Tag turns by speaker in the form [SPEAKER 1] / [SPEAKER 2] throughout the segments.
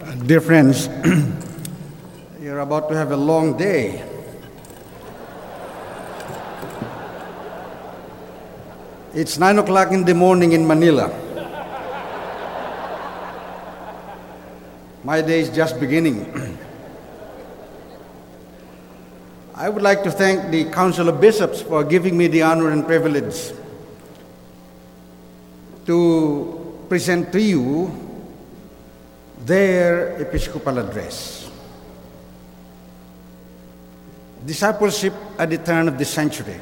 [SPEAKER 1] Dear friends, you're about to have a long day. It's 9 o'clock in the morning in Manila. My day is just beginning. I would like to thank the Council of Bishops for giving me the honor and privilege to present to you their Episcopal address. Discipleship at the turn of the century.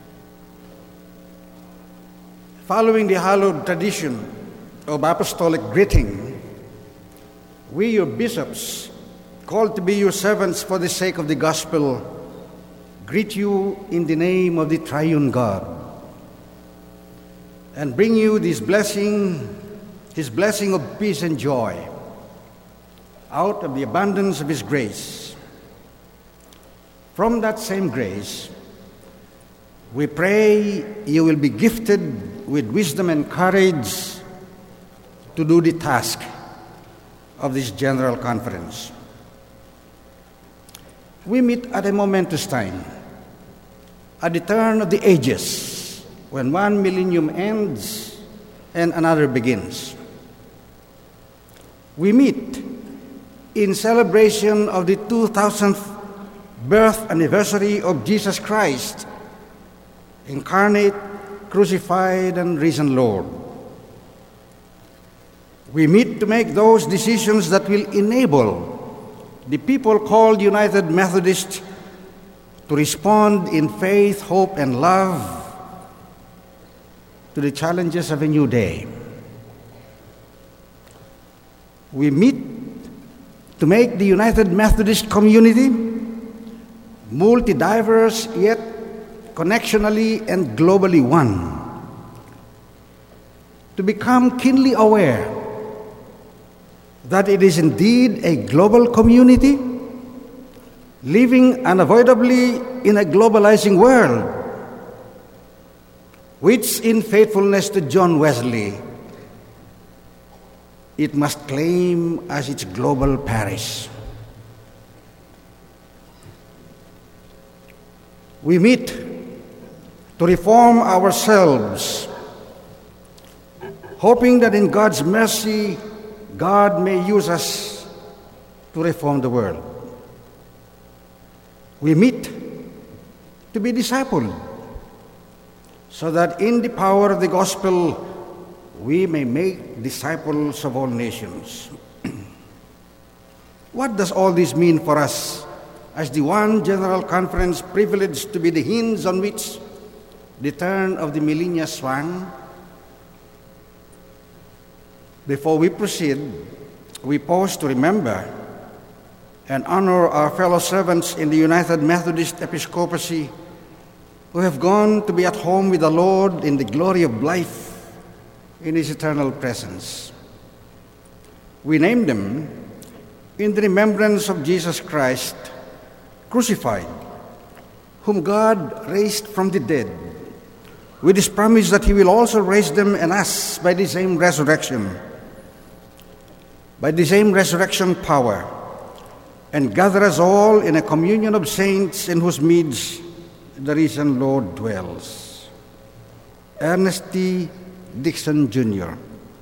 [SPEAKER 1] Following the hallowed tradition of apostolic greeting, we, your bishops, called to be your servants for the sake of the gospel, greet you in the name of the triune God, and bring you this blessing, his blessing of peace and joy, out of the abundance of his grace. From that same grace, we pray you will be gifted with wisdom and courage to do the task of this General Conference. We meet at a momentous time, at the turn of the ages, when one millennium ends and another begins. We meet in celebration of the 2000th birth anniversary of Jesus Christ, incarnate, crucified, and risen Lord. We meet to make those decisions that will enable the people called United Methodists to respond in faith, hope, and love to the challenges of a new day. We meet to make the United Methodist community multi-diverse yet connectionally and globally one, to become keenly aware that it is indeed a global community living unavoidably in a globalizing world, which in faithfulness to John Wesley, it must claim as its global parish. We meet to reform ourselves, hoping that in God's mercy, God may use us to reform the world. We meet to be discipled, so that in the power of the gospel, we may make disciples of all nations. What does all this mean for us as the one General Conference privileged to be the hinge on which the turn of the millennia swung? Before we proceed, we pause to remember and honor our fellow servants in the United Methodist Episcopacy who have gone to be at home with the Lord in the glory of life in his eternal presence. We name them in the remembrance of Jesus Christ, crucified, whom God raised from the dead, with his promise that he will also raise them and us by the same resurrection power, and gather us all in a communion of saints in whose midst the risen Lord dwells. Ernest T. Dixon Jr.,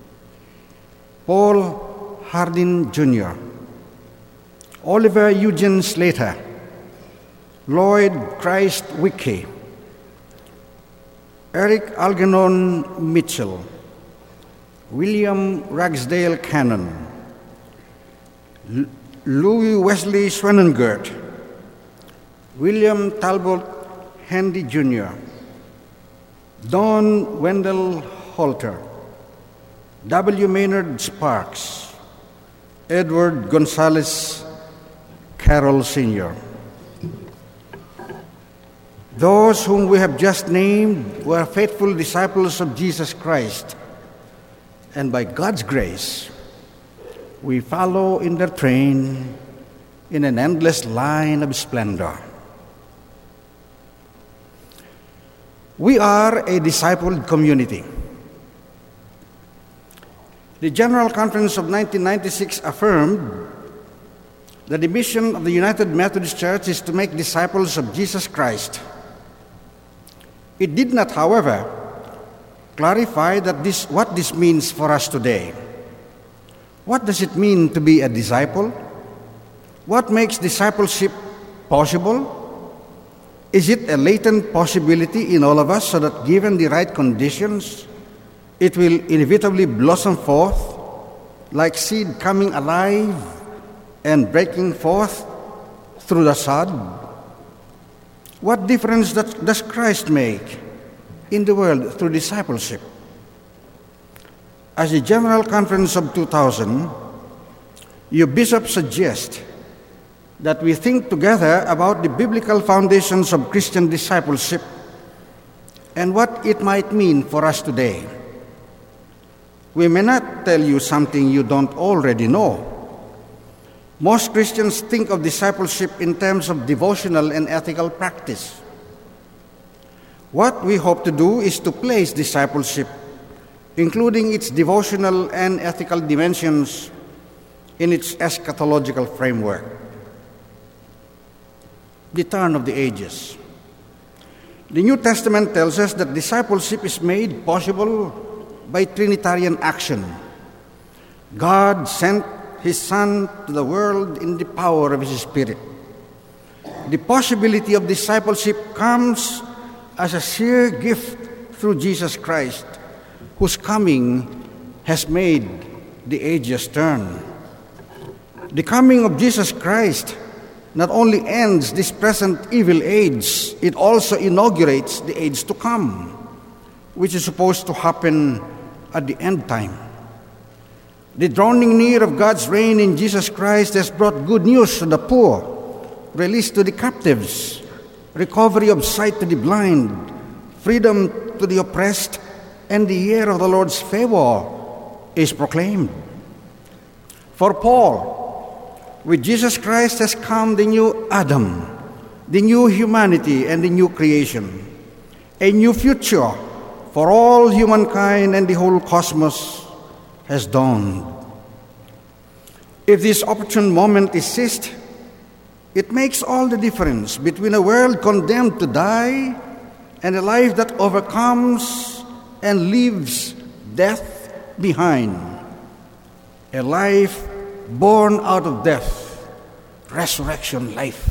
[SPEAKER 1] Paul Hardin Jr., Oliver Eugene Slater, Lloyd Christ Wicke, Eric Algernon Mitchell, William Ragsdale Cannon, Louis Wesley Swenengert, William Talbot Handy Jr., Don Wendell Holter, W. Maynard Sparks, Edward Gonzalez Carroll Sr. Those whom we have just named were faithful disciples of Jesus Christ, and by God's grace, we follow in their train in an endless line of splendor. We are a discipled community. The General Conference of 1996 affirmed that the mission of the United Methodist Church is to make disciples of Jesus Christ. It did not, however, clarify what this means for us today. What does it mean to be a disciple? What makes discipleship possible? Is it a latent possibility in all of us so that given the right conditions, it will inevitably blossom forth like seed coming alive and breaking forth through the sod? What difference does Christ make in the world through discipleship? As the General Conference of 2000, your bishop suggests that we think together about the biblical foundations of Christian discipleship and what it might mean for us today. We may not tell you something you don't already know. Most Christians think of discipleship in terms of devotional and ethical practice. What we hope to do is to place discipleship, including its devotional and ethical dimensions, in its eschatological framework. The turn of the ages. The New Testament tells us that discipleship is made possible by Trinitarian action. God sent His Son to the world in the power of His Spirit. The possibility of discipleship comes as a sheer gift through Jesus Christ, whose coming has made the ages turn. The coming of Jesus Christ not only ends this present evil age, it also inaugurates the age to come, which is supposed to happen at the end time. The drawing near of God's reign in Jesus Christ has brought good news to the poor, release to the captives, recovery of sight to the blind, freedom to the oppressed, and the year of the Lord's favor is proclaimed. For Paul, with Jesus Christ has come the new Adam, the new humanity, and the new creation, a new future for all humankind and the whole cosmos has dawned. If this opportune moment is seized, it makes all the difference between a world condemned to die and a life that overcomes and leaves death behind. A life born out of death, resurrection life.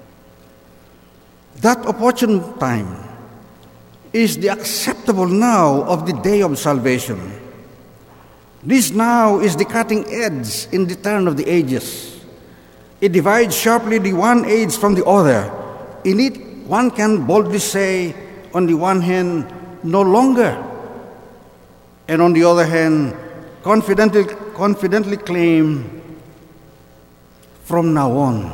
[SPEAKER 1] That opportune time is the acceptable now of the day of salvation. This now is the cutting edge in the turn of the ages. It divides sharply the one age from the other. In it, one can boldly say, on the one hand, no longer, and on the other hand, confidently claim, from now on.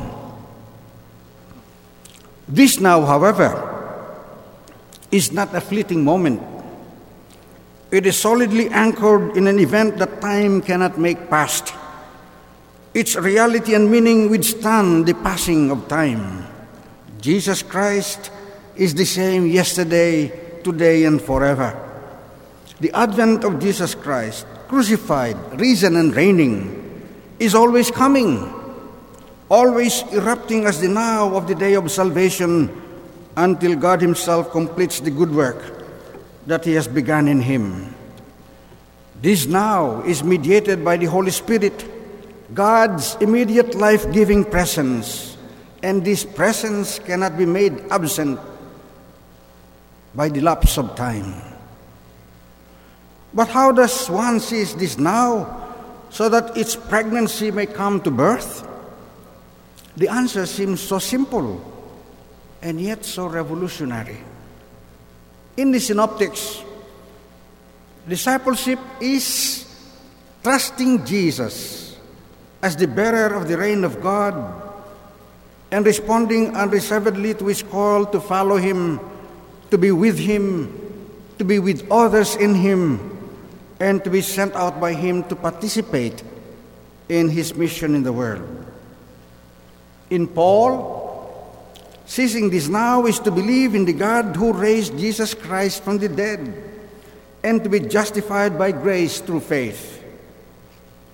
[SPEAKER 1] This now, however, is not a fleeting moment. It is solidly anchored in an event that time cannot make past. Its reality and meaning withstand the passing of time. Jesus Christ is the same yesterday, today, and forever. The advent of Jesus Christ, crucified, risen, and reigning, is always coming, always erupting as the now of the day of salvation until God Himself completes the good work that He has begun in Him. This now is mediated by the Holy Spirit, God's immediate life-giving presence, and this presence cannot be made absent by the lapse of time. But how does one seize this now so that its pregnancy may come to birth? The answer seems so simple and yet so revolutionary. In the synoptics, discipleship is trusting Jesus as the bearer of the reign of God and responding unreservedly to His call to follow Him, to be with Him, to be with others in Him, and to be sent out by Him to participate in His mission in the world. In Paul, seizing this now is to believe in the God who raised Jesus Christ from the dead and to be justified by grace through faith.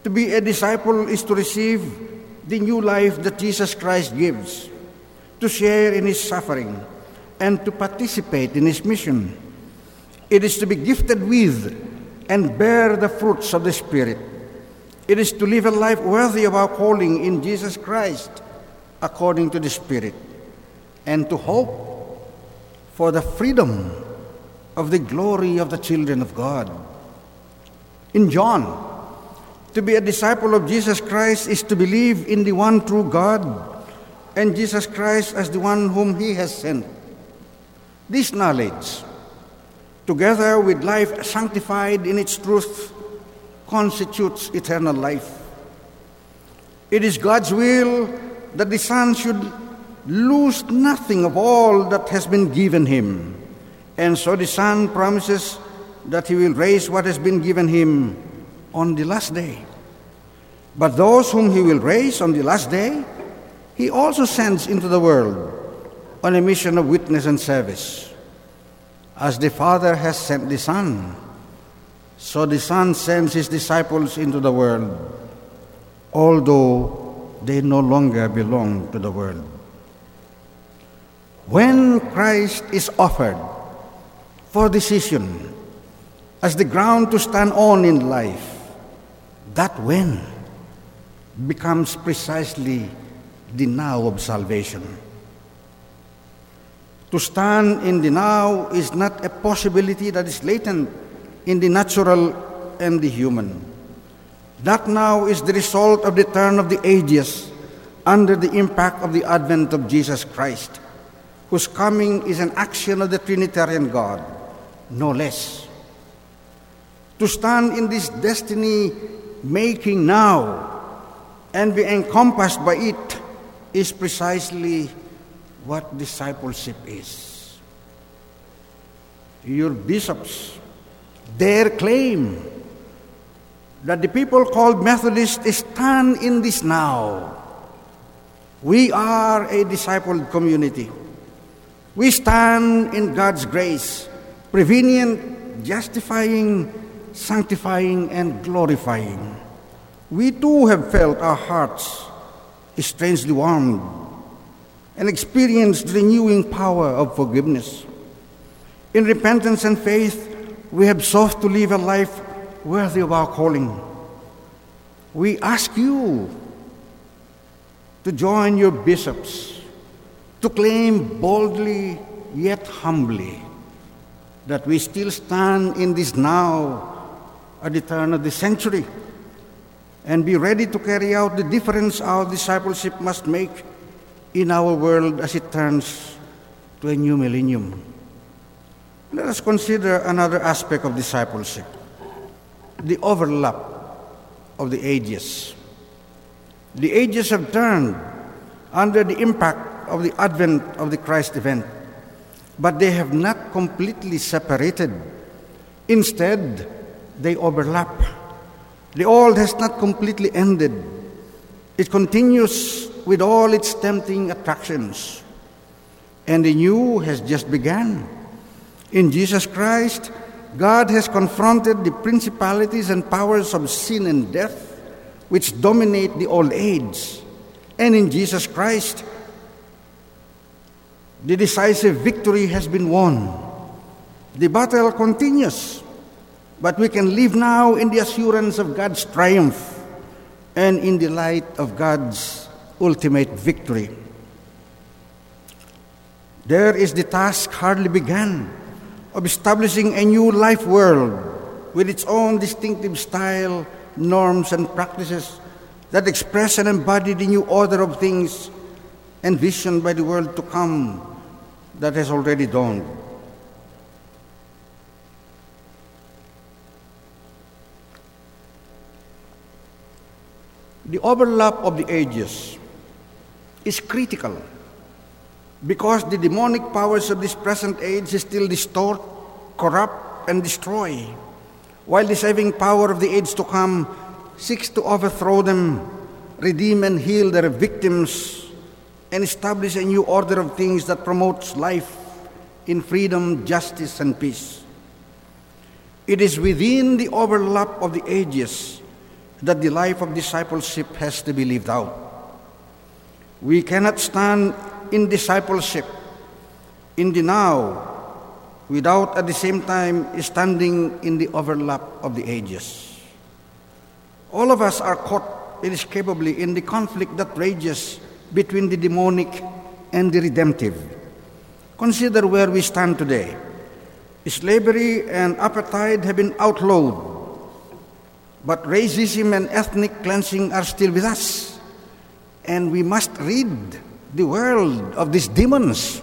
[SPEAKER 1] To be a disciple is to receive the new life that Jesus Christ gives, to share in his suffering, and to participate in his mission. It is to be gifted with and bear the fruits of the Spirit. It is to live a life worthy of our calling in Jesus Christ according to the Spirit, and to hope for the freedom of the glory of the children of God. In John, to be a disciple of Jesus Christ is to believe in the one true God and Jesus Christ as the one whom he has sent. This knowledge, together with life sanctified in its truth, constitutes eternal life. It is God's will that the Son should lose nothing of all that has been given him. And so the Son promises that he will raise what has been given him on the last day. But those whom he will raise on the last day, he also sends into the world on a mission of witness and service. As the Father has sent the Son, so the Son sends his disciples into the world, although they no longer belong to the world. When Christ is offered for decision as the ground to stand on in life, that when becomes precisely the now of salvation. To stand in the now is not a possibility that is latent in the natural and the human. That now is the result of the turn of the ages under the impact of the advent of Jesus Christ, whose coming is an action of the Trinitarian God, no less. To stand in this destiny-making now and be encompassed by it is precisely what discipleship is. Your bishops dare claim that the people called Methodists stand in this now. We are a discipled community. We stand in God's grace, prevenient, justifying, sanctifying, and glorifying. We too have felt our hearts strangely warmed and experienced the renewing power of forgiveness. In repentance and faith, we have sought to live a life worthy of our calling. We ask you to join your bishops, to claim boldly yet humbly that we still stand in this now at the turn of the century, and be ready to carry out the difference our discipleship must make in our world as it turns to a new millennium. Let us consider another aspect of discipleship, the overlap of the ages. The ages have turned under the impact of the advent of the Christ event, but they have not completely separated. Instead, they overlap. The old has not completely ended. It continues with all its tempting attractions, and the new has just begun. In Jesus Christ, God has confronted the principalities and powers of sin and death which dominate the old age. And in Jesus Christ, the decisive victory has been won. The battle continues, but we can live now in the assurance of God's triumph and in the light of God's ultimate victory. There is the task hardly begun of establishing a new life world with its own distinctive style, norms, and practices that express and embody the new order of things envisioned by the world to come that has already dawned. The overlap of the ages is critical because the demonic powers of this present age still distort, corrupt, and destroy, while the saving power of the age to come seeks to overthrow them, redeem and heal their victims, and establish a new order of things that promotes life in freedom, justice, and peace. It is within the overlap of the ages that the life of discipleship has to be lived out. We cannot stand in discipleship in the now without at the same time standing in the overlap of the ages. All of us are caught inescapably in the conflict that rages between the demonic and the redemptive. Consider where we stand today. Slavery and apartheid have been outlawed, but racism and ethnic cleansing are still with us, and we must rid the world of these demons.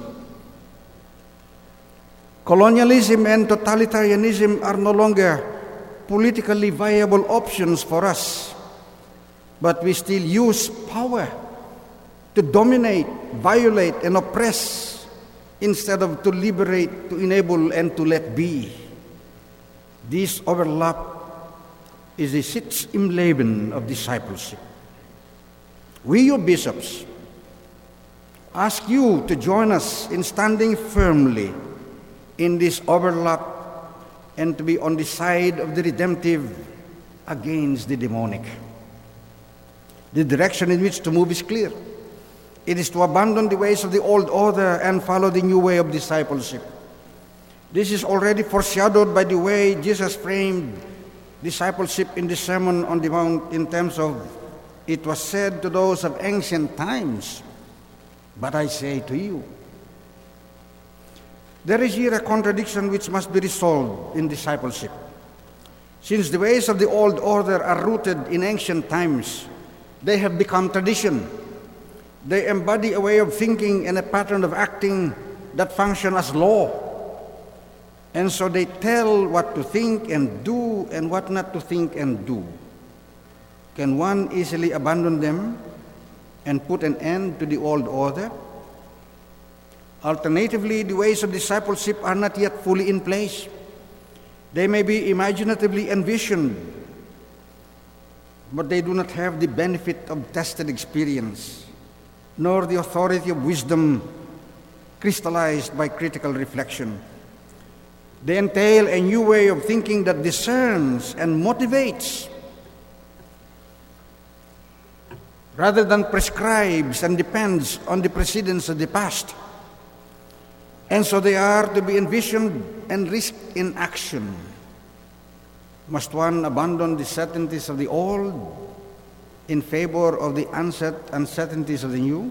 [SPEAKER 1] Colonialism and totalitarianism are no longer politically viable options for us, but we still use power to dominate, violate, and oppress instead of to liberate, to enable, and to let be. This overlap is the Sitz im Leben of discipleship. We, your bishops, ask you to join us in standing firmly in this overlap and to be on the side of the redemptive against the demonic. The direction in which to move is clear. It is to abandon the ways of the old order and follow the new way of discipleship. This is already foreshadowed by the way Jesus framed discipleship in the Sermon on the Mount in terms of, it was said to those of ancient times, but I say to you. There is here a contradiction which must be resolved in discipleship. Since the ways of the old order are rooted in ancient times, they have become tradition. They embody a way of thinking and a pattern of acting that function as law. And so they tell what to think and do and what not to think and do. Can one easily abandon them and put an end to the old order? Alternatively, the ways of discipleship are not yet fully in place. They may be imaginatively envisioned, but they do not have the benefit of tested experience, nor the authority of wisdom crystallized by critical reflection. They entail a new way of thinking that discerns and motivates rather than prescribes and depends on the precedents of the past. And so they are to be envisioned and risked in action. Must one abandon the certainties of the old in favor of the uncertainties of the new?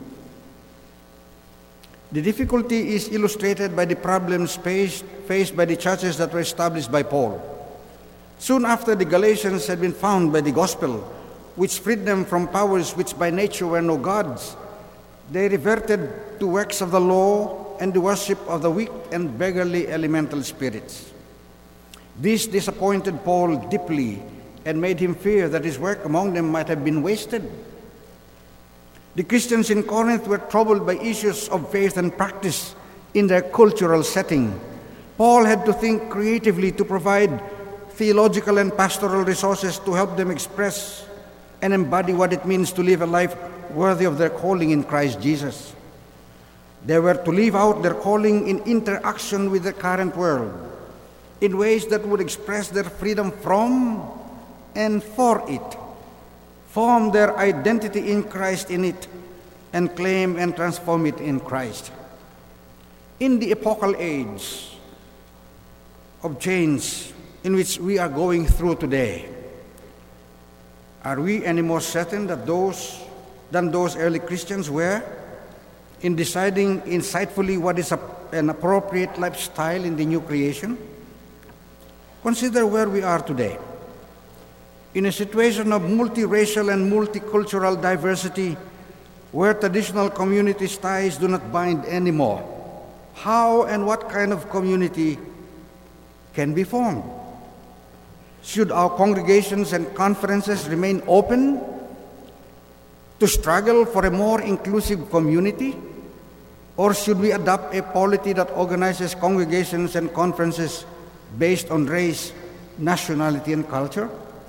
[SPEAKER 1] The difficulty is illustrated by the problems faced by the churches that were established by Paul. Soon after the Galatians had been found by the gospel, which freed them from powers which by nature were no gods, they reverted to works of the law and the worship of the weak and beggarly elemental spirits. This disappointed Paul deeply and made him fear that his work among them might have been wasted. The Christians in Corinth were troubled by issues of faith and practice in their cultural setting. Paul had to think creatively to provide theological and pastoral resources to help them express and embody what it means to live a life worthy of their calling in Christ Jesus. They were to live out their calling in interaction with the current world in ways that would express their freedom from and for it, form their identity in Christ in it, and claim and transform it in Christ. In the epochal age of change in which we are going through today, are we any more certain than those early Christians were in deciding insightfully what is an appropriate lifestyle in the new creation? Consider where we are today. In a situation of multiracial and multicultural diversity, where traditional community ties do not bind anymore, how and what kind of community can be formed? Should our congregations and conferences remain open to struggle for a more inclusive community? Or should we adopt a polity that organizes congregations and conferences based on race, nationality, and culture?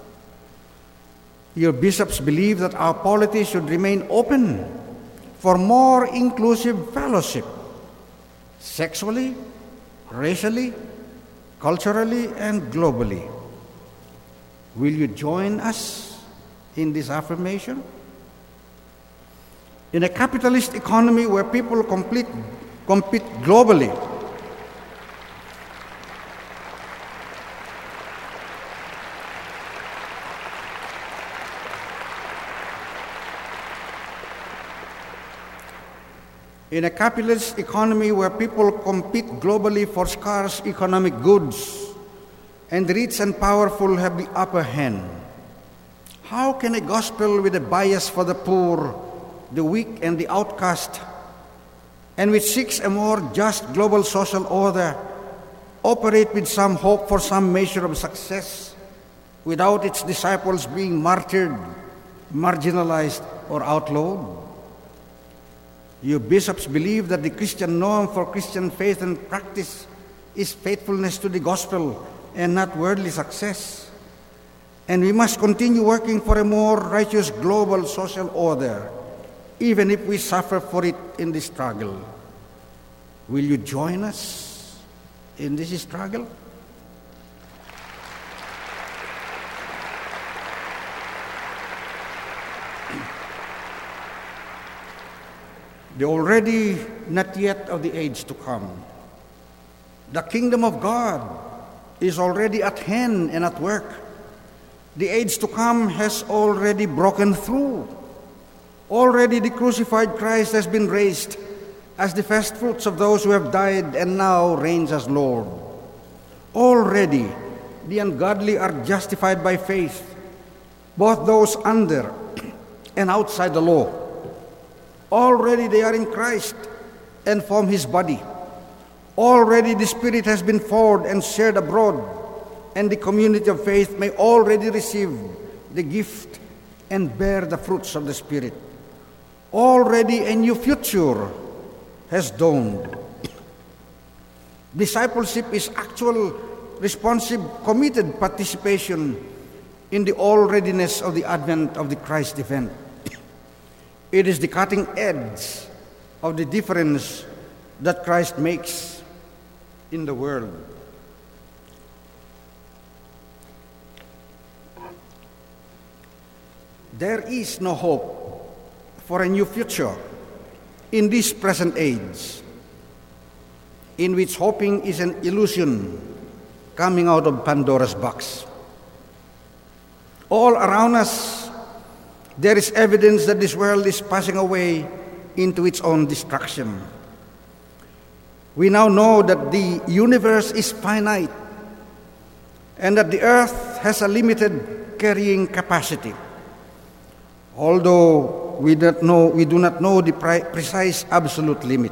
[SPEAKER 1] Your bishops believe that our polity should remain open for more inclusive fellowship, sexually, racially, culturally, and globally. Will you join us in this affirmation? In a capitalist economy where people compete globally, for scarce economic goods, and the rich and powerful have the upper hand, how can a gospel with a bias for the poor, the weak, and the outcast, and which seeks a more just global social order, operate with some hope for some measure of success without its disciples being martyred, marginalized, or outlawed? You bishops believe that the Christian norm for Christian faith and practice is faithfulness to the gospel and not worldly success. And we must continue working for a more righteous global social order, even if we suffer for it in the struggle. Will you join us in this struggle? The already not yet of the age to come. The kingdom of God is already at hand and at work. The age to come has already broken through. Already the crucified Christ has been raised as the first fruits of those who have died and now reigns as Lord. Already the ungodly are justified by faith, both those under and outside the law. Already they are in Christ and form His body. Already the Spirit has been poured and shared abroad, and the community of faith may already receive the gift and bear the fruits of the Spirit. Already a new future has dawned. Discipleship is actual, responsive, committed participation in the alreadiness of the advent of the Christ event. It is the cutting edge of the difference that Christ makes in the world. There is no hope for a new future in this present age, in which hoping is an illusion coming out of Pandora's box. All around us, there is evidence that this world is passing away into its own destruction. We now know that the universe is finite and that the earth has a limited carrying capacity. Although we do not know the precise absolute limit.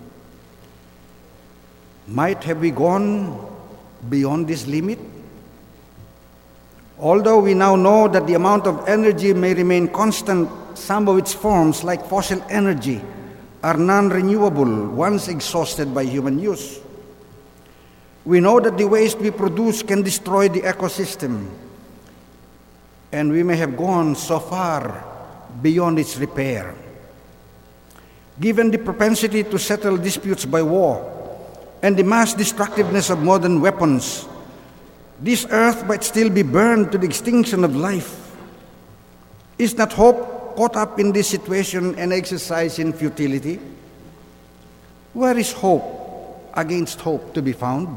[SPEAKER 1] Might have we gone beyond this limit? Although we now know that the amount of energy may remain constant, some of its forms, like fossil energy, are non-renewable once exhausted by human use. We know that the waste we produce can destroy the ecosystem, and we may have gone so far beyond its repair. Given the propensity to settle disputes by war and the mass destructiveness of modern weapons, this earth might still be burned to the extinction of life. Is not hope caught up in this situation and exercised in futility? Where is hope against hope to be found?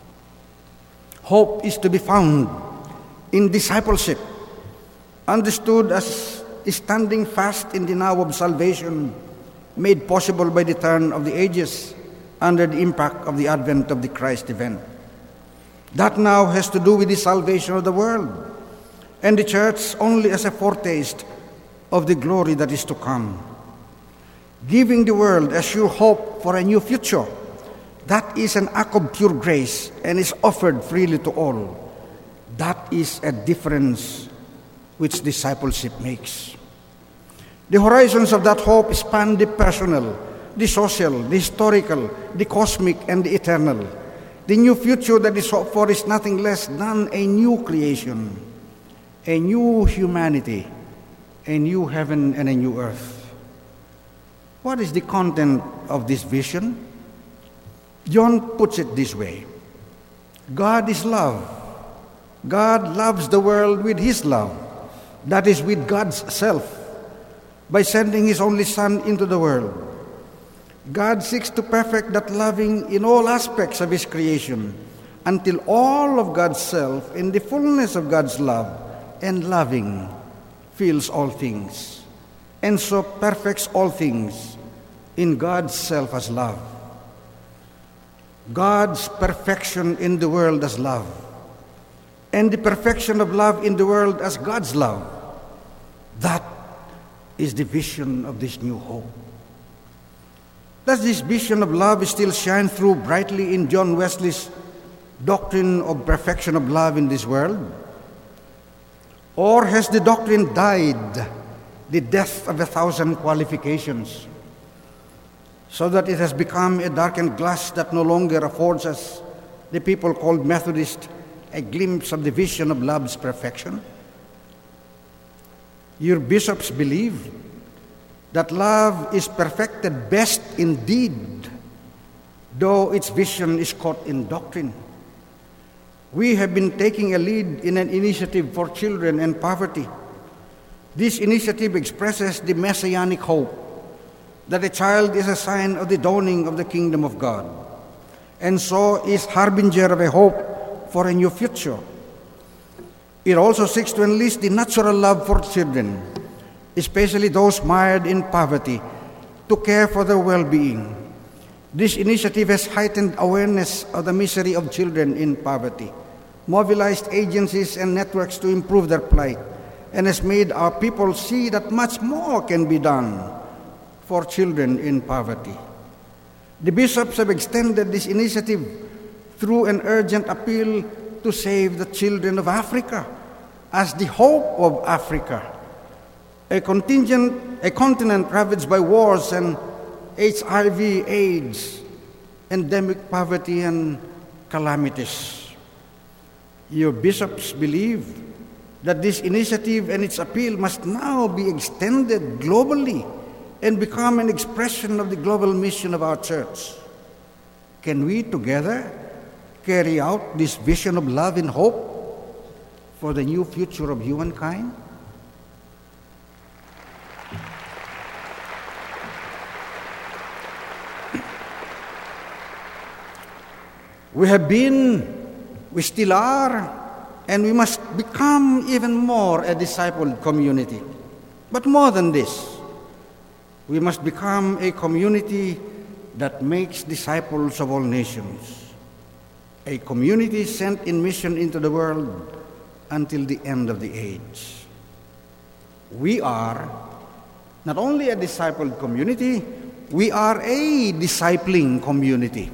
[SPEAKER 1] Hope is to be found in discipleship, understood as standing fast in the now of salvation, made possible by the turn of the ages under the impact of the advent of the Christ event. That now has to do with the salvation of the world, and the church only as a foretaste of the glory that is to come. Giving the world a sure hope for a new future, that is an act of pure grace and is offered freely to all. That is a difference which discipleship makes. The horizons of that hope span the personal, the social, the historical, the cosmic, and the eternal. The new future that is hoped for is nothing less than a new creation, a new humanity, a new heaven and a new earth. What is the content of this vision? John puts it this way: God is love. God loves the world with His love. that is with God's self, by sending His only Son into the world. God seeks to perfect that loving in all aspects of His creation, until all of God's self in the fullness of God's love and loving fills all things, and so perfects all things in God's self as love. God's perfection in the world as love, and the perfection of love in the world as God's love. That is the vision of this new hope. Does this vision of love still shine through brightly in John Wesley's doctrine of perfection of love in this world? Or has the doctrine died the death of 1,000 qualifications, so that it has become a darkened glass that no longer affords us, the people called Methodist, a glimpse of the vision of love's perfection? Your bishops believe that love is perfected best indeed, though its vision is caught in doctrine. We have been taking a lead in an initiative for children and poverty. This initiative expresses the messianic hope that a child is a sign of the dawning of the kingdom of God, and so is harbinger of a hope for a new future. It also seeks to enlist the natural love for children, especially those mired in poverty, to care for their well-being. This initiative has heightened awareness of the misery of children in poverty, mobilized agencies and networks to improve their plight, and has made our people see that much more can be done for children in poverty. The bishops have extended this initiative through an urgent appeal to save the children of Africa as the hope of Africa, a continent ravaged by wars and HIV, AIDS, endemic poverty and calamities. Your bishops believe that this initiative and its appeal must now be extended globally and become an expression of the global mission of our church. Can we together carry out this vision of love and hope for the new future of humankind? We have been, we still are, and we must become even more a discipled community. But more than this, we must become a community that makes disciples of all nations, a community sent in mission into the world until the end of the age. We are not only a discipled community, we are a discipling community.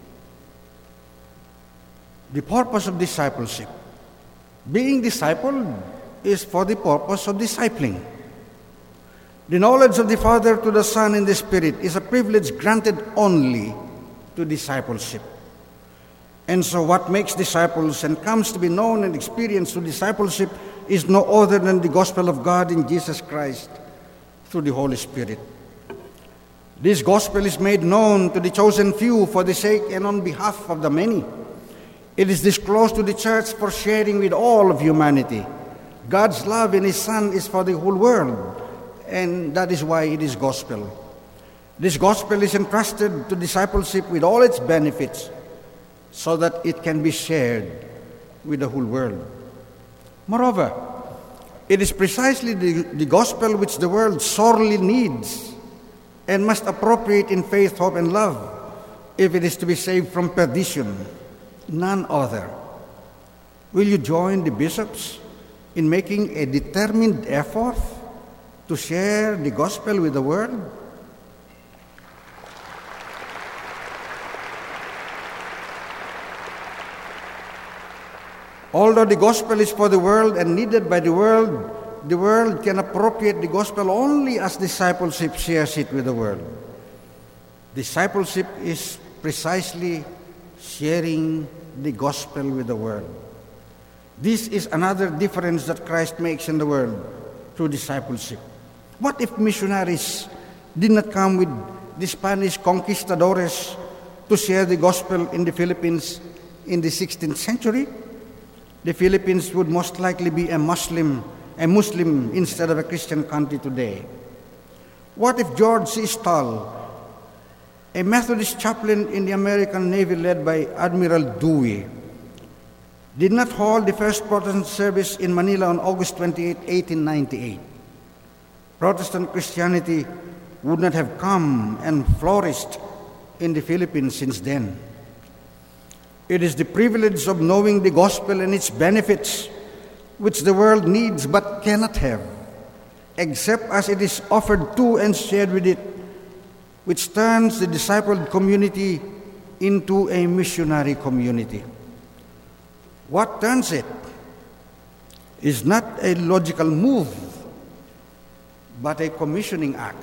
[SPEAKER 1] The purpose of discipleship, being discipled, is for the purpose of discipling. The knowledge of the Father to the Son and the Spirit is a privilege granted only to discipleship. And so what makes disciples and comes to be known and experienced through discipleship is no other than the gospel of God in Jesus Christ through the Holy Spirit. This gospel is made known to the chosen few for the sake and on behalf of the many. It is disclosed to the church for sharing with all of humanity. God's love in His Son is for the whole world, and that is why it is gospel. This gospel is entrusted to discipleship with all its benefits so that it can be shared with the whole world. Moreover, it is precisely the gospel which the world sorely needs and must appropriate in faith, hope, and love if it is to be saved from perdition. None other. Will you join the bishops in making a determined effort to share the gospel with the world? Although the gospel is for the world and needed by the world can appropriate the gospel only as discipleship shares it with the world. Discipleship is precisely sharing the gospel with the world. This is another difference that Christ makes in the world through discipleship. What if missionaries did not come with the Spanish conquistadores to share the gospel in the Philippines in the 16th century? The Philippines would most likely be a Muslim a Muslim instead of a Christian country today? What if George C. Stahl, a Methodist chaplain in the American Navy led by Admiral Dewey, did not hold the first Protestant service in Manila on August 28, 1898? Protestant Christianity would not have come and flourished in the Philippines since then. It is the privilege of knowing the gospel and its benefits which the world needs but cannot have, except as it is offered to and shared with it, which turns the discipled community into a missionary community. What turns it is not a logical move, but a commissioning act.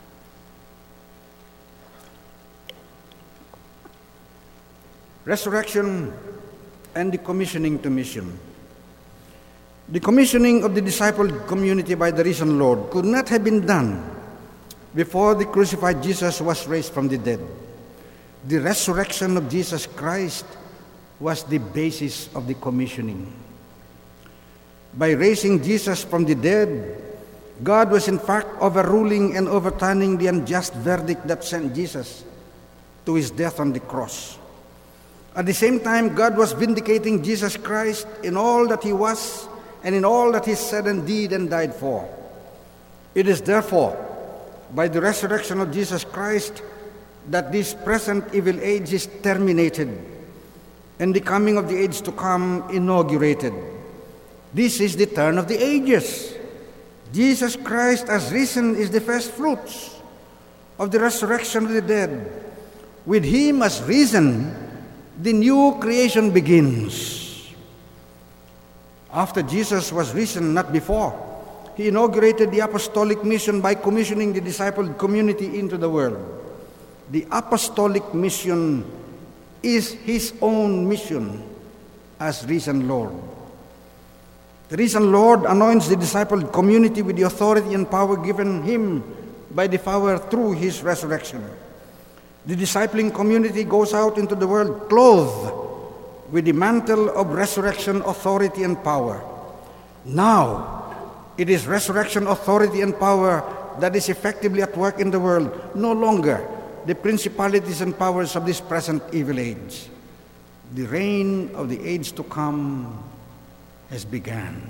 [SPEAKER 1] Resurrection and the commissioning to mission. The commissioning of the discipled community by the risen Lord could not have been done before the crucified Jesus was raised from the dead. The resurrection of Jesus Christ was the basis of the commissioning. By raising Jesus from the dead, God was in fact overruling and overturning the unjust verdict that sent Jesus to his death on the cross. At the same time, God was vindicating Jesus Christ in all that he was and in all that he said and did and died for. It is therefore by the resurrection of Jesus Christ that this present evil age is terminated and the coming of the age to come inaugurated. This is the turn of the ages. Jesus Christ as risen is the first fruits of the resurrection of the dead. With him as risen, the new creation begins. After Jesus was risen, not before, he inaugurated the apostolic mission by commissioning the discipled community into the world. The apostolic mission is his own mission as risen Lord. The risen Lord anoints the discipled community with the authority and power given him by the Father through his resurrection. The discipling community goes out into the world clothed with the mantle of resurrection authority and power. Now, it is resurrection authority and power that is effectively at work in the world, no longer the principalities and powers of this present evil age. The reign of the age to come has begun.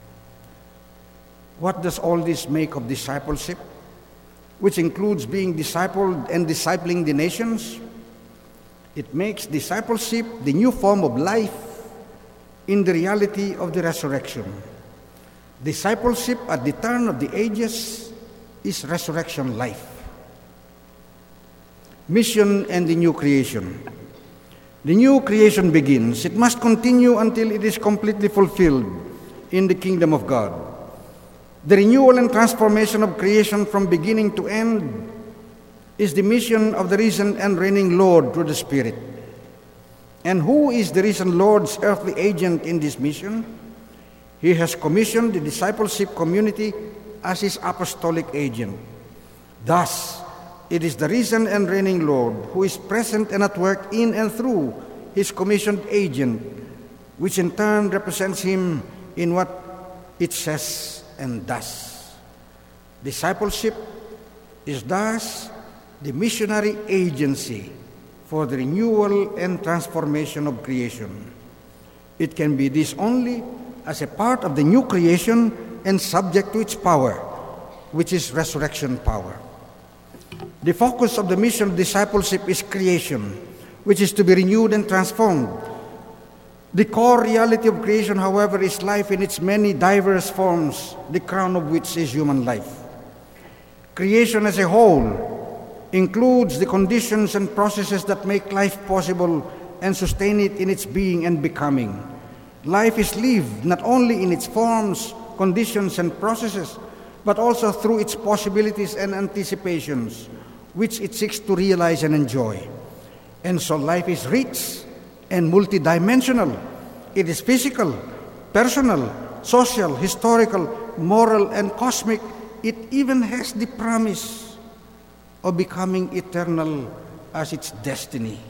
[SPEAKER 1] What does all this make of discipleship, which includes being discipled and discipling the nations? It makes discipleship the new form of life in the reality of the resurrection. Discipleship at the turn of the ages is resurrection life. Mission and the new creation. The new creation begins. It must continue until it is completely fulfilled in the kingdom of God. The renewal and transformation of creation from beginning to end is the mission of the risen and reigning Lord through the Spirit. And who is the risen Lord's earthly agent in this mission? He has commissioned the discipleship community as his apostolic agent. Thus, it is the risen and reigning Lord who is present and at work in and through his commissioned agent, which in turn represents him in what it says and does. Discipleship is thus the missionary agency for the renewal and transformation of creation. It can be this only as a part of the new creation and subject to its power, which is resurrection power. The focus of the mission of discipleship is creation, which is to be renewed and transformed. The core reality of creation, however, is life in its many diverse forms, the crown of which is human life. Creation as a whole includes the conditions and processes that make life possible and sustain it in its being and becoming. Life is lived not only in its forms, conditions, and processes, but also through its possibilities and anticipations, which it seeks to realize and enjoy. And so life is rich and multidimensional. It is physical, personal, social, historical, moral, and cosmic. It even has the promise of becoming eternal as its destiny.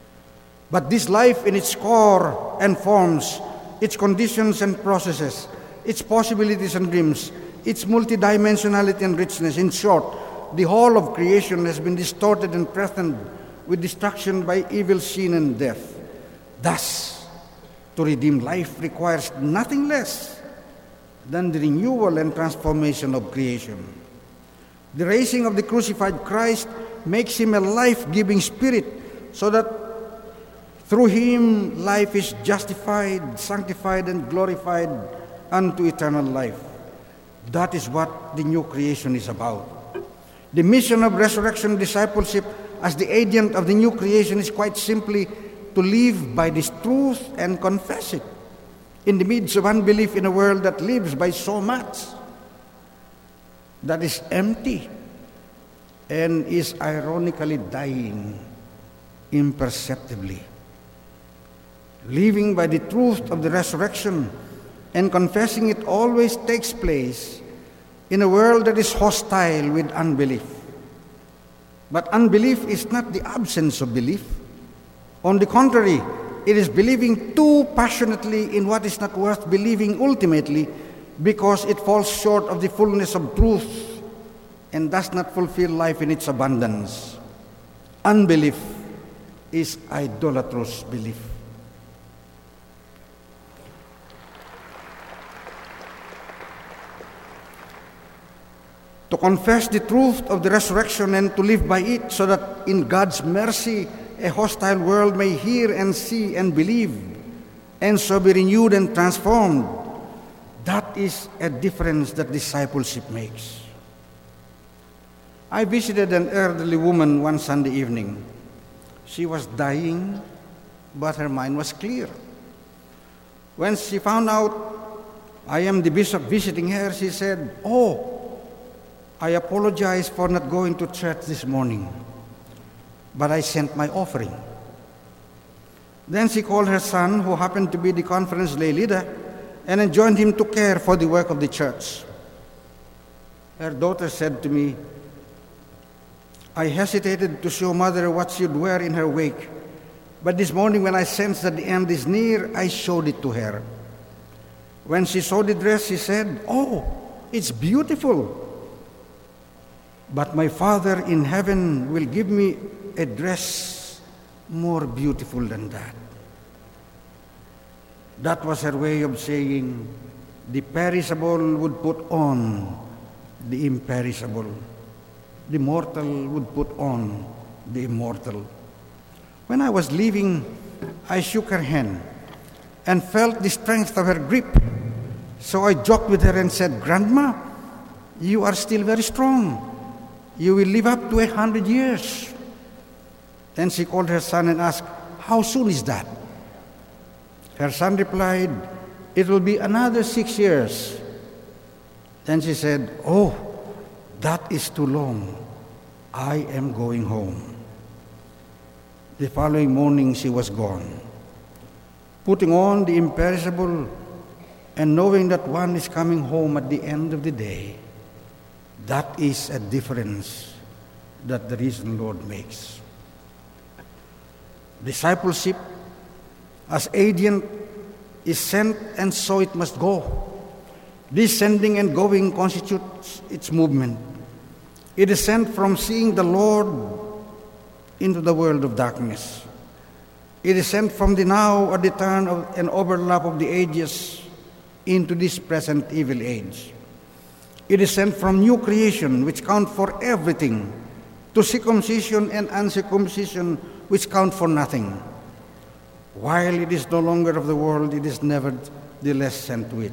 [SPEAKER 1] But this life in its core and forms, its conditions and processes, its possibilities and dreams, its multidimensionality and richness. In short, the whole of creation has been distorted and threatened with destruction by evil, sin, and death. Thus, to redeem life requires nothing less than the renewal and transformation of creation. The raising of the crucified Christ makes him a life-giving spirit, so that through him life is justified, sanctified, and glorified unto eternal life. That is what the new creation is about. The mission of resurrection discipleship as the agent of the new creation is quite simply to live by this truth and confess it in the midst of unbelief in a world that lives by so much that is empty and is ironically dying imperceptibly. Living by the truth of the resurrection and confessing it always takes place in a world that is hostile with unbelief. But unbelief is not the absence of belief. On the contrary, it is believing too passionately in what is not worth believing ultimately, because it falls short of the fullness of truth and does not fulfill life in its abundance. Unbelief is idolatrous belief. To confess the truth of the resurrection and to live by it, so that in God's mercy a hostile world may hear and see and believe, and so be renewed and transformed. That is a difference that discipleship makes. I visited an elderly woman one Sunday evening. She was dying, but her mind was clear. When she found out I am the bishop visiting her, she said, "Oh, I apologize for not going to church this morning, but I sent my offering." Then she called her son, who happened to be the conference lay leader, and enjoined him to care for the work of the church. Her daughter said to me, "I hesitated to show mother what she'd wear in her wake, but this morning when I sensed that the end is near, I showed it to her. When she saw the dress, she said, 'Oh, it's beautiful. But my Father in heaven will give me a dress more beautiful than that.'" That was her way of saying the perishable would put on the imperishable. The mortal would put on the immortal. When I was leaving, I shook her hand and felt the strength of her grip. So I joked with her and said, "Grandma, you are still very strong. You will live up to 100 years. Then she called her son and asked, "How soon is that?" Her son replied, "It will be another 6 years. Then she said, "Oh, that is too long. I am going home." The following morning she was gone. Putting on the imperishable and knowing that one is coming home at the end of the day, that is a difference that the risen Lord makes. Discipleship as agent is sent, and so it must go. This sending and going constitutes its movement. It is sent from seeing the Lord into the world of darkness. It is sent from the now or the turn of an overlap of the ages into this present evil age. It is sent from new creation, which count for everything, to circumcision and uncircumcision, which count for nothing. While it is no longer of the world, it is nevertheless sent to it.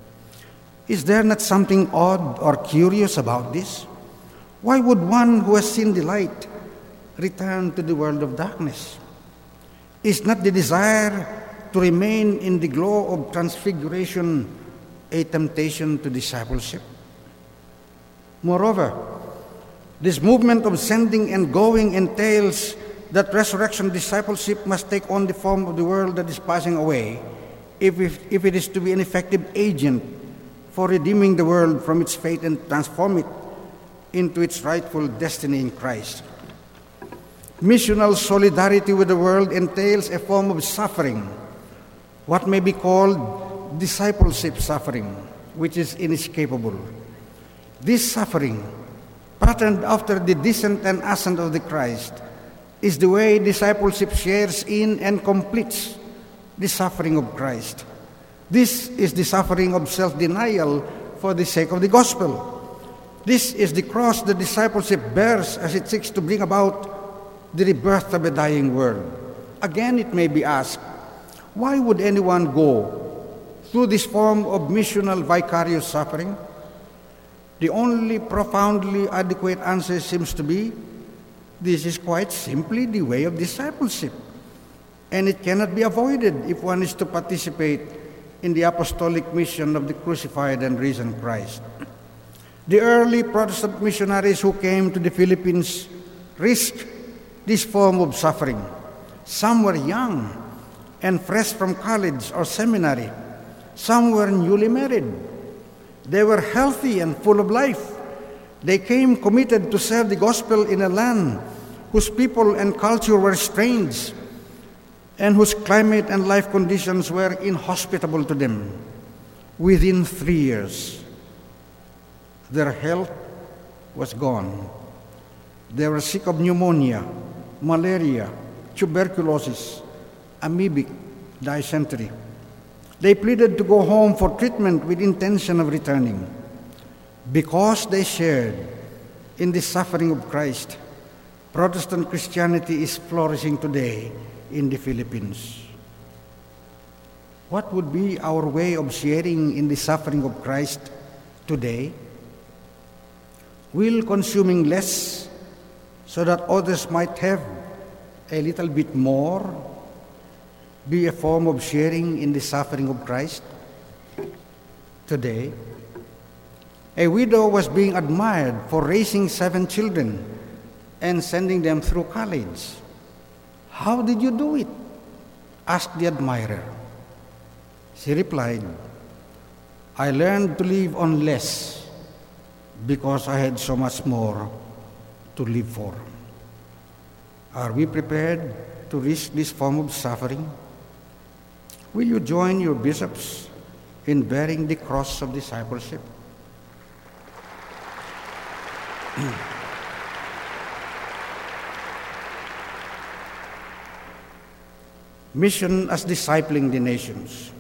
[SPEAKER 1] Is there not something odd or curious about this? Why would one who has seen the light return to the world of darkness? Is not the desire to remain in the glow of transfiguration a temptation to discipleship? Moreover, this movement of sending and going entails that resurrection discipleship must take on the form of the world that is passing away if it is to be an effective agent for redeeming the world from its fate and transform it into its rightful destiny in Christ. Missional solidarity with the world entails a form of suffering, what may be called discipleship suffering. which is inescapable. This suffering, patterned after the descent and ascent of the Christ, is the way discipleship shares in and completes the suffering of Christ. This is the suffering of self-denial for the sake of the gospel. This is the cross that discipleship bears as it seeks to bring about the rebirth of a dying world. Again, it may be asked, why would anyone go through this form of missional vicarious suffering? The only profoundly adequate answer seems to be, this is quite simply the way of discipleship, and it cannot be avoided if one is to participate in the apostolic mission of the crucified and risen Christ. The early Protestant missionaries who came to the Philippines risked this form of suffering. Some were young and fresh from college or seminary. Some were newly married. They were healthy and full of life. They came committed to serve the gospel in a land whose people and culture were strange and whose climate and life conditions were inhospitable to them. Within 3 years, their health was gone. They were sick of pneumonia, malaria, tuberculosis, amoebic dysentery. They pleaded to go home for treatment with intention of returning. Because they shared in the suffering of Christ, Protestant Christianity is flourishing today in the Philippines. What would be our way of sharing in the suffering of Christ today? Will consuming less so that others might have a little bit more be a form of sharing in the suffering of Christ today? A widow was being admired for raising 7 children and sending them through college. How did you do it? Asked the admirer. She replied, I learned to live on less because I had so much more to live for. Are we prepared to risk this form of suffering? Will you join your bishops in bearing the cross of discipleship? Mission as discipling the nations.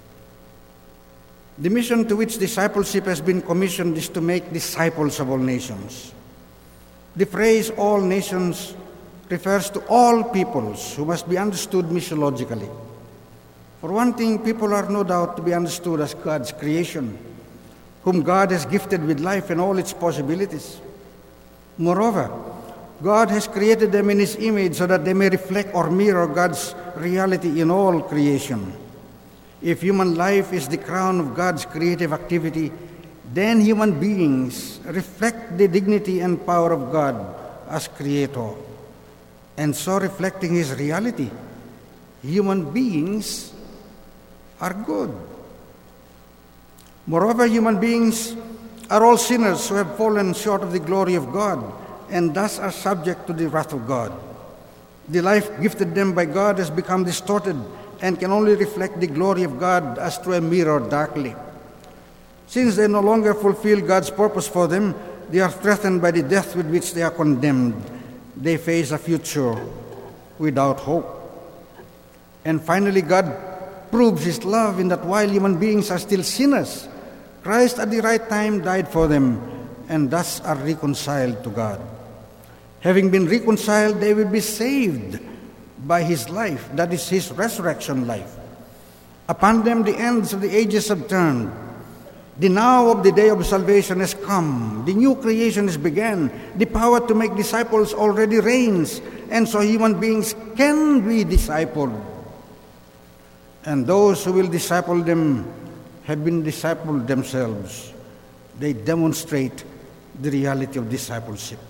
[SPEAKER 1] The mission to which discipleship has been commissioned is to make disciples of all nations. The phrase all nations refers to all peoples who must be understood missiologically. For one thing, people are no doubt to be understood as God's creation, whom God has gifted with life and all its possibilities. Moreover, God has created them in His image so that they may reflect or mirror God's reality in all creation. If human life is the crown of God's creative activity, then human beings reflect the dignity and power of God as Creator. And so reflecting His reality, human beings are good. Moreover, human beings are all sinners who have fallen short of the glory of God and thus are subject to the wrath of God. The life gifted them by God has become distorted and can only reflect the glory of God as through a mirror darkly. Since they no longer fulfill God's purpose for them, they are threatened by the death with which they are condemned. They face a future without hope. And finally, God proves His love in that while human beings are still sinners, Christ at the right time died for them and thus are reconciled to God. Having been reconciled, they will be saved by His life, that is His resurrection life. Upon them the ends of the ages have turned. The now of the day of salvation has come. The new creation is began. The power to make disciples already reigns, and so human beings can be discipled. And those who will disciple them have been discipled themselves. They demonstrate the reality of discipleship.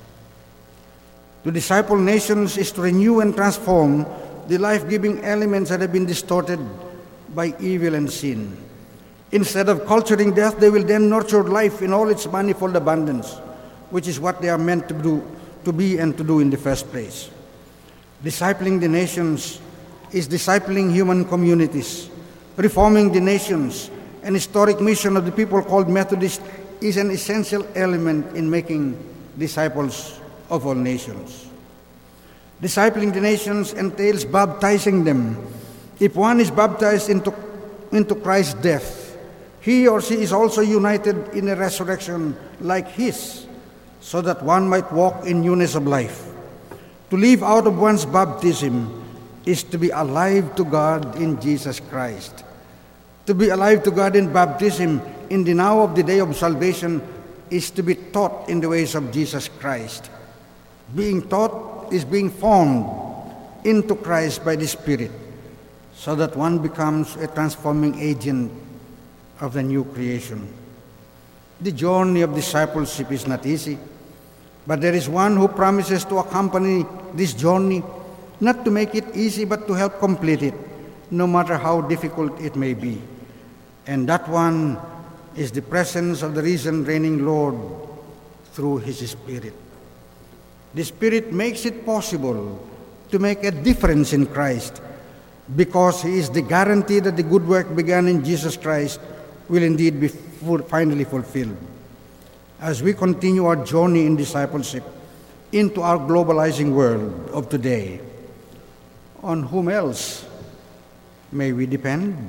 [SPEAKER 1] To disciple nations is to renew and transform the life-giving elements that have been distorted by evil and sin. Instead of culturing death, they will then nurture life in all its manifold abundance, which is what they are meant to do, to be and to do in the first place. Discipling the nations is discipling human communities, reforming the nations and historic mission of the people called Methodists is an essential element in making disciples of all nations. Discipling the nations entails baptizing them. If one is baptized into Christ's death, he or she is also united in a resurrection like his, so that one might walk in newness of life. To live out of one's baptism is to be alive to God in Jesus Christ. To be alive to God in baptism in the now of the day of salvation is to be taught in the ways of Jesus Christ. Being taught is being formed into Christ by the Spirit, so that one becomes a transforming agent of the new creation. The journey of discipleship is not easy, but there is one who promises to accompany this journey, not to make it easy, but to help complete it, no matter how difficult it may be. And that one is the presence of the risen, reigning Lord through His Spirit. The Spirit makes it possible to make a difference in Christ, because He is the guarantee that the good work begun in Jesus Christ will indeed be finally fulfilled. As we continue our journey in discipleship into our globalizing world of today, on whom else may we depend?